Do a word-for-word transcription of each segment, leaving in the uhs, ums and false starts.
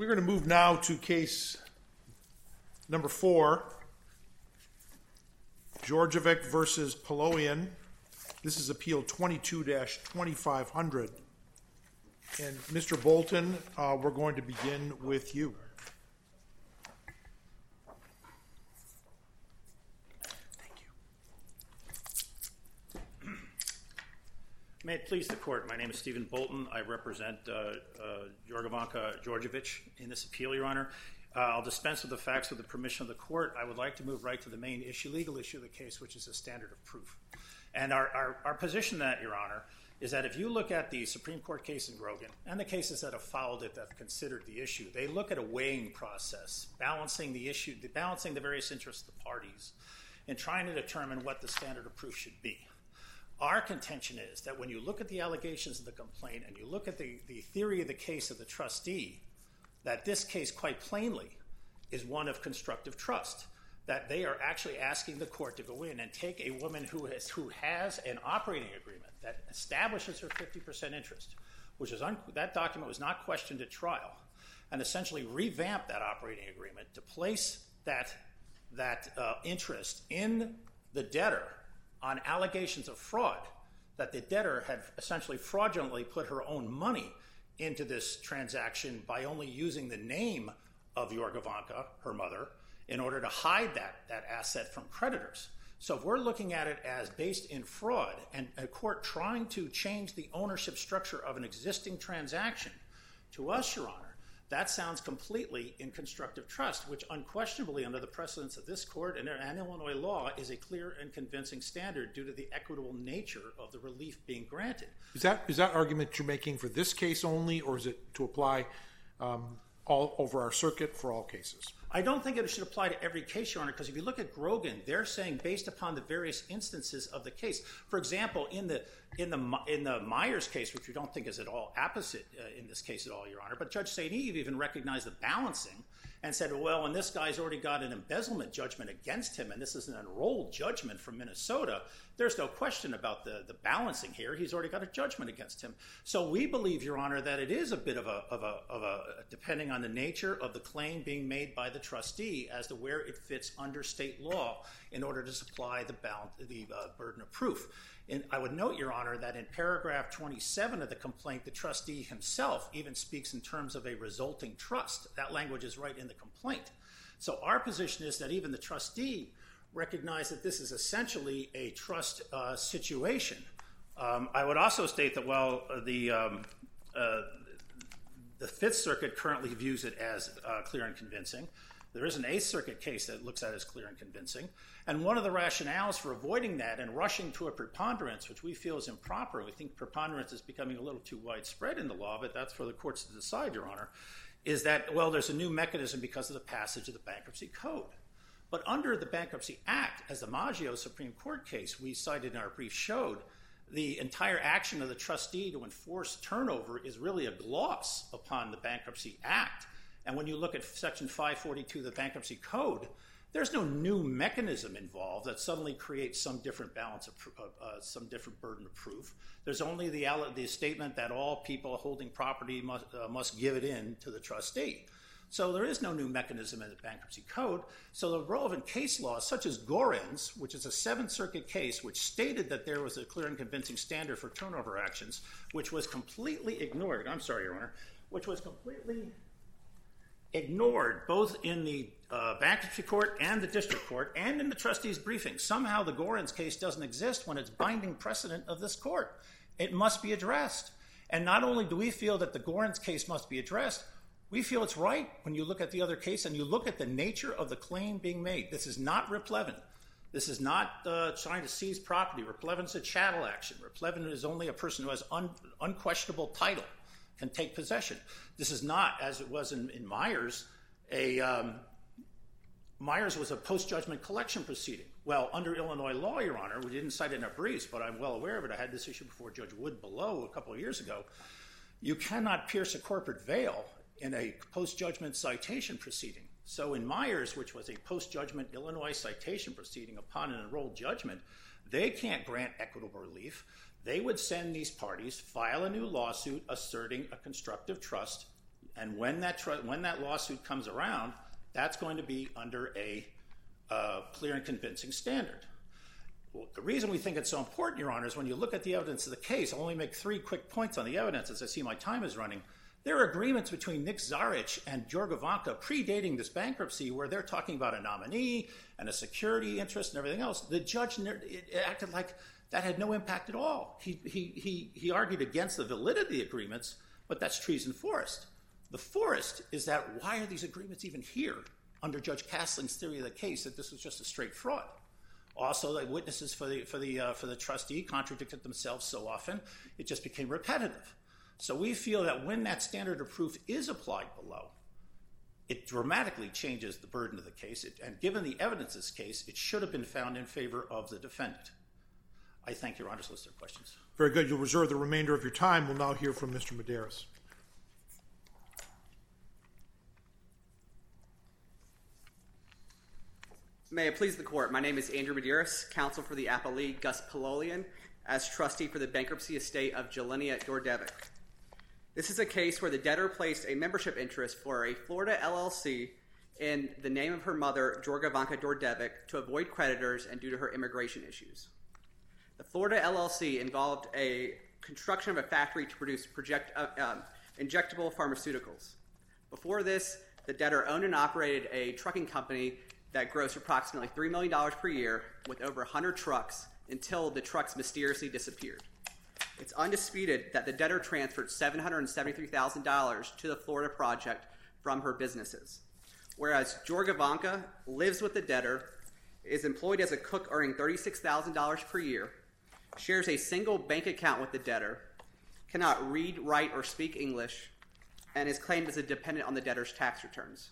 We're going to move now to case number four, Georgievic versus Polowian. This is appeal twenty-two dash twenty-five hundred. And Mister Bolton, uh, we're going to begin with you. May it please the court, my name is Stephen Bolton. I represent uh, uh, Jorgovanka Georgievic in this appeal, Your Honor. Uh, I'll dispense with the facts with the permission of the court. I would like to move right to the main issue, legal issue of the case, which is a standard of proof. And our, our, our position that, Your Honor, is that if you look at the Supreme Court case in Grogan and the cases that have followed it that have considered the issue, they look at a weighing process, balancing the issue, balancing the various interests of the parties, and trying to determine what the standard of proof should be. Our contention is that when you look at the allegations of the complaint and you look at the, the theory of the case of the trustee, that this case quite plainly is one of constructive trust, that they are actually asking the court to go in and take a woman who has, who has an operating agreement that establishes her fifty percent interest, which is un, that document was not questioned at trial, and essentially revamp that operating agreement to place that, that uh, interest in the debtor on allegations of fraud, that the debtor had essentially fraudulently put her own money into this transaction by only using the name of Jorgovanka, her mother, in order to hide that, that asset from creditors. So if we're looking at it as based in fraud and a court trying to change the ownership structure of an existing transaction, to us, Your Honor, that sounds completely in constructive trust, which unquestionably under the precedence of this court and, and Illinois law is a clear and convincing standard due to the equitable nature of the relief being granted. Is that is that argument you're making for this case only, or is it to apply um, all over our circuit for all cases? I don't think it should apply to every case, Your Honor, because if you look at Grogan, they're saying based upon the various instances of the case. For example, in the in the in the Myers case, which we don't think is at all opposite uh, in this case at all, Your Honor, but Judge Saint Eve even recognized the balancing and said, well, and this guy's already got an embezzlement judgment against him, and this is an enrolled judgment from Minnesota, there's no question about the, the balancing here. He's already got a judgment against him. So we believe, Your Honor, that it is a bit of a, of a, of a depending on the nature of the claim being made by the trustee as to where it fits under state law in order to supply the, balance, the uh, burden of proof. And I would note, Your Honor, that in paragraph twenty-seven of the complaint, the trustee himself even speaks in terms of a resulting trust. That language is right in the complaint. So our position is that even the trustee recognized that this is essentially a trust uh, situation. Um, I would also state that while the, um, uh, the Fifth Circuit currently views it as uh, clear and convincing, there is an Eighth Circuit case that looks at it as clear and convincing. And one of the rationales for avoiding that and rushing to a preponderance, which we feel is improper, we think preponderance is becoming a little too widespread in the law, but that's for the courts to decide, Your Honor, is that, well, there's a new mechanism because of the passage of the Bankruptcy Code. But under the Bankruptcy Act, as the Maggio Supreme Court case we cited in our brief showed, the entire action of the trustee to enforce turnover is really a gloss upon the Bankruptcy Act. And when you look at Section five forty-two of the Bankruptcy Code, there's no new mechanism involved that suddenly creates some different balance of uh, some different burden of proof. There's only the, the statement that all people holding property must, uh, must give it in to the trustee. So there is no new mechanism in the Bankruptcy Code. So the relevant case law, such as Goren's, which is a Seventh Circuit case, which stated that there was a clear and convincing standard for turnover actions, which was completely ignored. I'm sorry, Your Honor, which was completely ignored both in the uh, bankruptcy court and the district court and in the trustee's briefing. Somehow the Goren's case doesn't exist when it's binding precedent of this court. It must be addressed. And not only do we feel that the Goren's case must be addressed, we feel it's right when you look at the other case and you look at the nature of the claim being made. This is not Riplevin. This is not uh, trying to seize property. Riplevin's a chattel action. Riplevin is only a person who has un- unquestionable title, can take possession. This is not, as it was in, in Myers, a um, Myers was a post-judgment collection proceeding. Well, under Illinois law, Your Honor, we didn't cite it in our briefs, but I'm well aware of it. I had this issue before Judge Wood below a couple of years ago. You cannot pierce a corporate veil in a post-judgment citation proceeding. So in Myers, which was a post-judgment Illinois citation proceeding upon an enrolled judgment, they can't grant equitable relief. They would send these parties, file a new lawsuit asserting a constructive trust And when that tr- when that lawsuit comes around, that's going to be under a uh, clear and convincing standard. Well, the reason we think it's so important, Your Honor, is when you look at the evidence of the case, I'll only make three quick points on the evidence as I see my time is running. There are agreements between Nick Zarich and Georg Ivanka predating this bankruptcy where they're talking about a nominee and a security interest and everything else. The judge it acted like that had no impact at all. He, he, he, he argued against the validity of the agreements, but that's treason forest. The forest is that why are these agreements even here under Judge Castling's theory of the case that this was just a straight fraud? Also, the witnesses for the, for, the, uh, for the trustee contradicted themselves so often, it just became repetitive. So we feel that when that standard of proof is applied below, it dramatically changes the burden of the case. It, and given the evidence of this case, it should have been found in favor of the defendant. I thank Your Honor's list of questions. Very good. You'll reserve the remainder of your time. We'll now hear from Mister Medeiros. May it please the Court, my name is Andrew Medeiros, counsel for the appellee Gus Pololian, as trustee for the bankruptcy estate of Jelenia Dordevic. This is a case where the debtor placed a membership interest for a Florida L L C in the name of her mother, Georg Ivanka Dordevic, to avoid creditors and due to her immigration issues. The Florida L L C involved a construction of a factory to produce project, uh, um, injectable pharmaceuticals. Before this, the debtor owned and operated a trucking company that grossed approximately three million dollars per year with over one hundred trucks until the trucks mysteriously disappeared. It's undisputed that the debtor transferred seven hundred seventy-three thousand dollars to the Florida project from her businesses, whereas Georg Ivanka lives with the debtor, is employed as a cook earning thirty-six thousand dollars per year, shares a single bank account with the debtor, cannot read, write, or speak English, and is claimed as a dependent on the debtor's tax returns.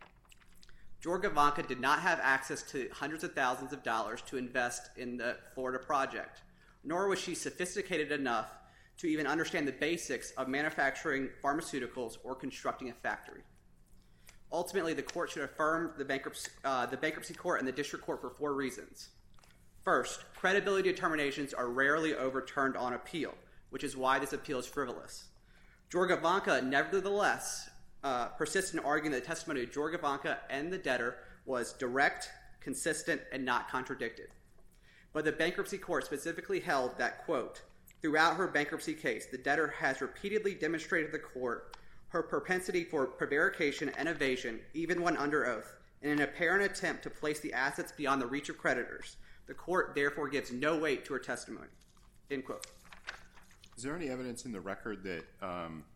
Georg Ivanka did not have access to hundreds of thousands of dollars to invest in the Florida project, nor was she sophisticated enough to even understand the basics of manufacturing pharmaceuticals or constructing a factory. Ultimately, the court should affirm the bankruptcy, uh, the bankruptcy court and the district court for four reasons. First, credibility determinations are rarely overturned on appeal, which is why this appeal is frivolous. Georg Ivanka, nevertheless, uh, persists in arguing that the testimony of Georg Ivanka and the debtor was direct, consistent, and not contradicted. But the bankruptcy court specifically held that, quote, throughout her bankruptcy case, the debtor has repeatedly demonstrated to the court her propensity for prevarication and evasion, even when under oath, in an apparent attempt to place the assets beyond the reach of creditors. The court therefore gives no weight to her testimony, end quote. Is there any evidence in the record that um,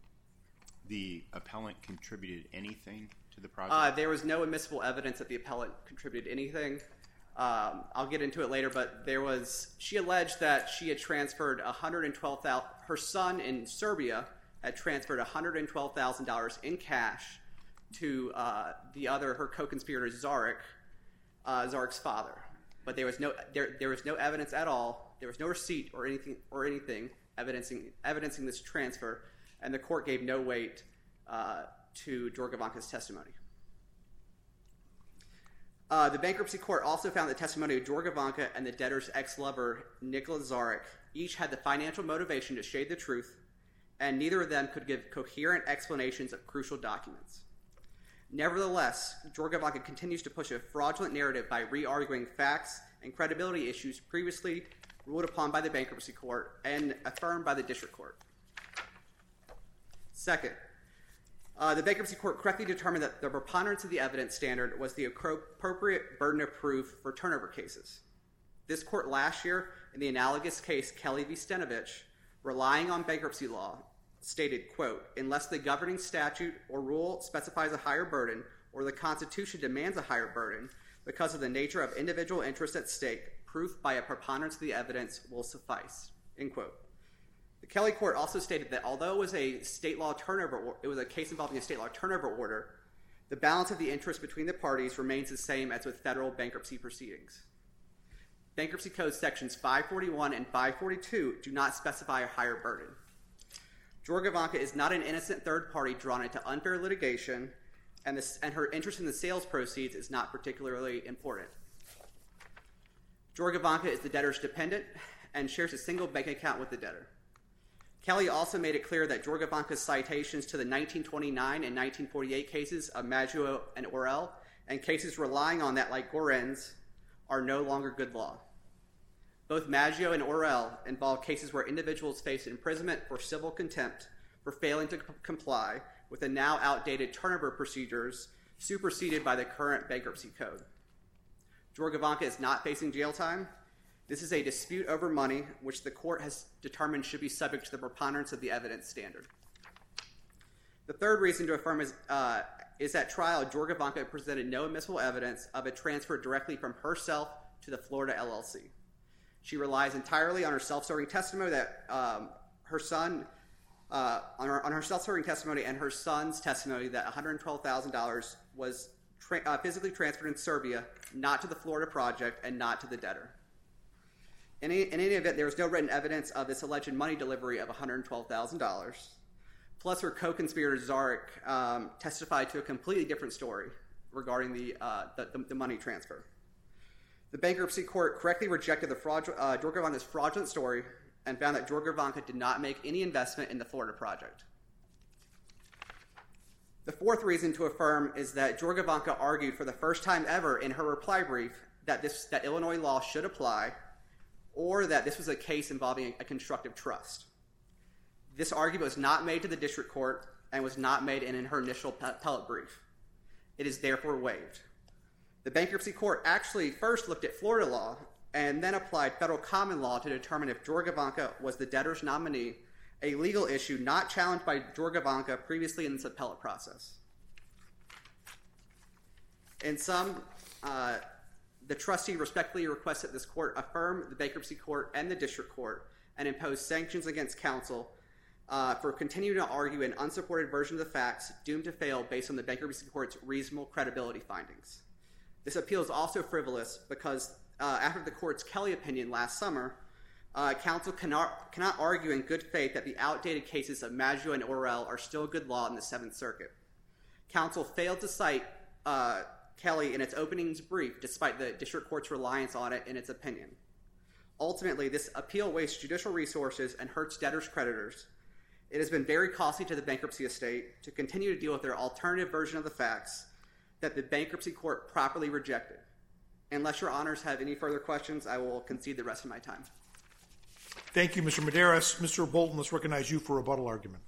the appellant contributed anything to the project? Uh, there was no admissible evidence that the appellant contributed anything. Um, I'll get into it later, but there was, she alleged that she had transferred one hundred twelve thousand dollars, her son in Serbia had transferred one hundred twelve thousand dollars in cash to uh, the other, her co-conspirator Zarek, uh, Zarek's father. But there was no, there, there was no evidence at all, there was no receipt or anything, or anything evidencing, evidencing this transfer, and the court gave no weight uh, to Georg Ivanka's testimony. Uh, the bankruptcy court also found the testimony of Georg Ivanka and the debtor's ex-lover, Nikola Zarek, each had the financial motivation to shade the truth, and neither of them could give coherent explanations of crucial documents. Nevertheless, Georg Ivanka continues to push a fraudulent narrative by re-arguing facts and credibility issues previously ruled upon by the bankruptcy court and affirmed by the district court. Second, Uh, the bankruptcy court correctly determined that the preponderance of the evidence standard was the appropriate burden of proof for turnover cases. This court last year, in the analogous case Kelly v. Stenovich, relying on bankruptcy law, stated, quote, unless the governing statute or rule specifies a higher burden or the Constitution demands a higher burden because of the nature of individual interests at stake, proof by a preponderance of the evidence will suffice, end quote. The Kelly court also stated that although it was a state law turnover, it was a case involving a state law turnover order, the balance of the interest between the parties remains the same as with federal bankruptcy proceedings. Bankruptcy Code sections five forty-one and five forty-two do not specify a higher burden. Georg Ivanka is not an innocent third party drawn into unfair litigation, and, this, and her interest in the sales proceeds is not particularly important. Georg Ivanka is the debtor's dependent and shares a single bank account with the debtor. Kelly also made it clear that George Ivanka's citations to the nineteen twenty-nine and nineteen forty-eight cases of Maggio and Orell and cases relying on that like Gorenz are no longer good law. Both Maggio and Orell involve cases where individuals face imprisonment for civil contempt for failing to c- comply with the now outdated turnover procedures superseded by the current bankruptcy code. George Ivanka is not facing jail time. This is a dispute over money, which the court has determined should be subject to the preponderance of the evidence standard. The third reason to affirm is, uh, is that trial, George Ivanka presented no admissible evidence of a transfer directly from herself to the Florida L L C. She relies entirely on her self-serving testimony that um, her son, uh, on her, on her self-serving testimony and her son's testimony that one hundred twelve thousand dollars was tra- uh, physically transferred in Serbia, not to the Florida project and not to the debtor. In any, in any event, there was no written evidence of this alleged money delivery of one hundred twelve thousand dollars. Plus, her co-conspirator Zarek um, testified to a completely different story regarding the, uh, the, the, the money transfer. The bankruptcy court correctly rejected the fraud, uh, George Ivanka's fraudulent story and found that George Ivanka did not make any investment in the Florida project. The fourth reason to affirm is that George Ivanka argued for the first time ever in her reply brief that, this, that Illinois law should apply, or that this was a case involving a constructive trust. This argument was not made to the district court and was not made in her initial appellate brief. It is therefore waived. The bankruptcy court actually first looked at Florida law and then applied federal common law to determine if George Ivanka was the debtor's nominee, a legal issue not challenged by George Ivanka previously in this appellate process. In sum, uh, the trustee respectfully requests that this court affirm the bankruptcy court and the district court and impose sanctions against counsel uh, for continuing to argue an unsupported version of the facts doomed to fail based on the bankruptcy court's reasonable credibility findings. This appeal is also frivolous because uh, after the court's Kelly opinion last summer, uh, counsel cannot, cannot argue in good faith that the outdated cases of Maggio and Orell are still good law in the Seventh Circuit. Counsel failed to cite uh, Kelly in its openings brief despite the district court's reliance on it in its opinion. Ultimately, this appeal wastes judicial resources and hurts debtors' creditors. It has been very costly to the bankruptcy estate to continue to deal with their alternative version of the facts that the bankruptcy court properly rejected. Unless your honors have any further questions, I will concede the rest of my time. Thank you, Mister Medeiros. Mister Bolton, let's recognize you for a rebuttal argument.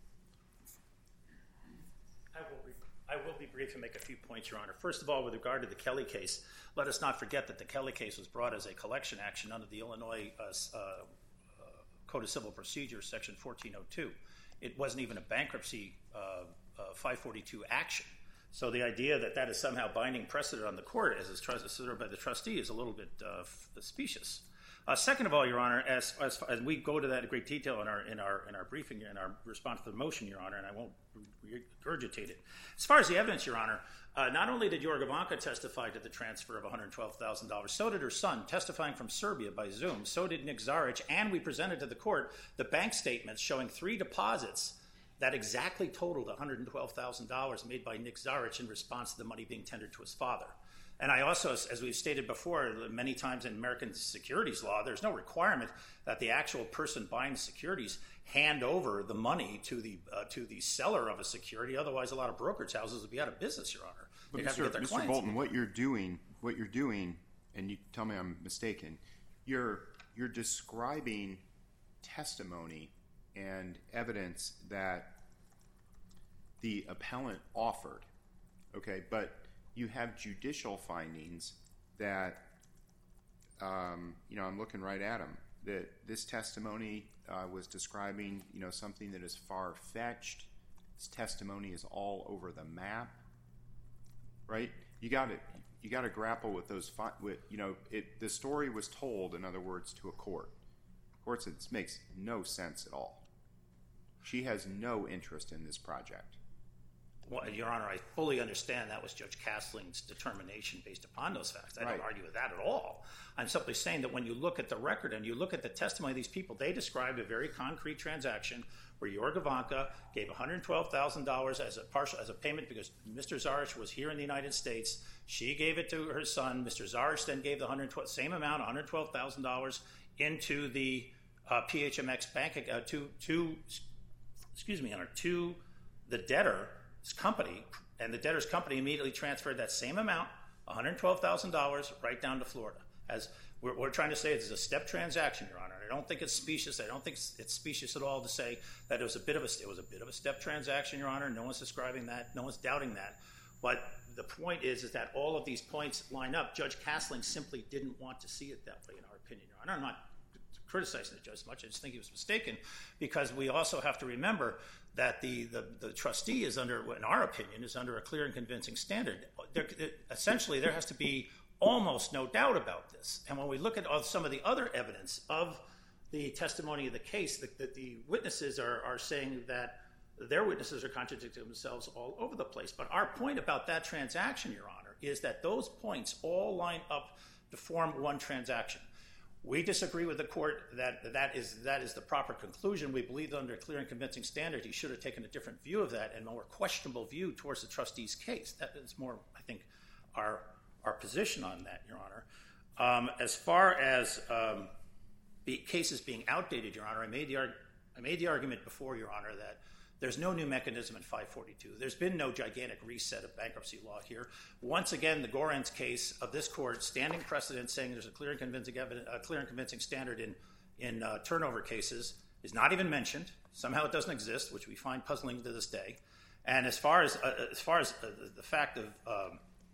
I will, be, I will be brief and make a few points, Your Honor. First of all, with regard to the Kelly case, let us not forget that the Kelly case was brought as a collection action under the Illinois uh, uh, Code of Civil Procedure, Section fourteen oh two. It wasn't even a bankruptcy uh, uh, five forty-two action. So the idea that that is somehow binding precedent on the court as is considered by the trustee is a little bit uh, specious. Uh, second of all, Your Honor, as, as as we go to that in great detail in our in our in our briefing in our response to the motion, Your Honor, and I won't regurgitate it. As far as the evidence, Your Honor, uh, not only did George Ivanka testify to the transfer of one hundred twelve thousand dollars, so did her son, testifying from Serbia by Zoom. So did Nick Zaric, and we presented to the court the bank statements showing three deposits that exactly totaled one hundred twelve thousand dollars made by Nick Zaric in response to the money being tendered to his father. And I also, as we've stated before, many times in American securities law, there's no requirement that the actual person buying securities hand over the money to the uh, to the seller of a security. Otherwise, a lot of brokerage houses would be out of business, Your Honor. But Mister Mister Bolton, what you're doing, what you're doing, and you tell me I'm mistaken, you're you're describing testimony and evidence that the appellant offered, okay, but you have judicial findings that, um, you know, I'm looking right at them, that this testimony uh, was describing, you know, something that is far-fetched. This testimony is all over the map, right? You got to you got to grapple with those, fi- with you know, it. The story was told, in other words, to a court. Court said this makes no sense at all. She has no interest in this project. Well, Your Honor, I fully understand that was Judge Castling's determination based upon those facts. I Right. don't argue with that at all. I'm simply saying that when you look at the record and you look at the testimony of these people, they described a very concrete transaction where George Ivanka gave one hundred twelve thousand dollars as a partial as a payment because Mister Zaric was here in the United States. She gave it to her son. Mister Zaric then gave the one hundred twelve same amount, one hundred twelve thousand dollars, into the uh, P H M X Bank uh, to to excuse me, Your Honor, to the debtor's company, and the debtor's company immediately transferred that same amount, one hundred twelve thousand dollars, right down to Florida. As we're, we're trying to say, it's a step transaction, Your Honor. I don't think it's specious. I don't think it's, it's specious at all to say that it was a bit of a it was a bit of a step transaction, Your Honor. No one's describing that. No one's doubting that. But the point is, is that all of these points line up. Judge Castling simply didn't want to see it that way, in our opinion, Your Honor. I'm not criticizing the judge much. I just think he was mistaken, because we also have to remember that the, the, the trustee is under, in our opinion, is under a clear and convincing standard. There, it, essentially, there has to be almost no doubt about this. And when we look at all, some of the other evidence of the testimony of the case, that the, the witnesses are, are saying that their witnesses are contradicting themselves all over the place. But our point about that transaction, Your Honor, is that those points all line up to form one transaction. We disagree with the court that that is that is the proper conclusion. We believe that under a clear and convincing standard, he should have taken a different view of that and a more questionable view towards the trustee's case. That is more, I think, our our position on that, Your Honor. Um, as far as um, the cases being outdated, Your Honor, I made the arg- I made the argument before, Your Honor, that there's no new mechanism in five forty-two. There's been no gigantic reset of bankruptcy law here. Once again, the Gorenz case of this court, standing precedent saying there's a clear and convincing evidence, a clear and convincing standard in in uh, turnover cases, is not even mentioned. Somehow it doesn't exist, which we find puzzling to this day. And as far as uh, as far as uh, the fact of um,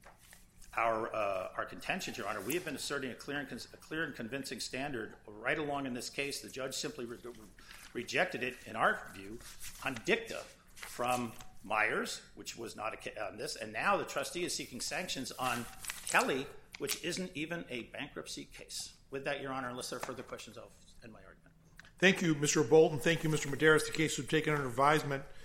our uh, our contentions, Your Honor, we have been asserting a clear and con- a clear and convincing standard right along in this case. The judge simply re- rejected it, in our view, on dicta from Myers, which was not a ca- on this, and now the trustee is seeking sanctions on Kelly, which isn't even a bankruptcy case. With that, Your Honor, unless there are further questions, I'll end my argument. Thank you, Mister Bolton. Thank you, Mister Medeiros. The case was taken under advisement.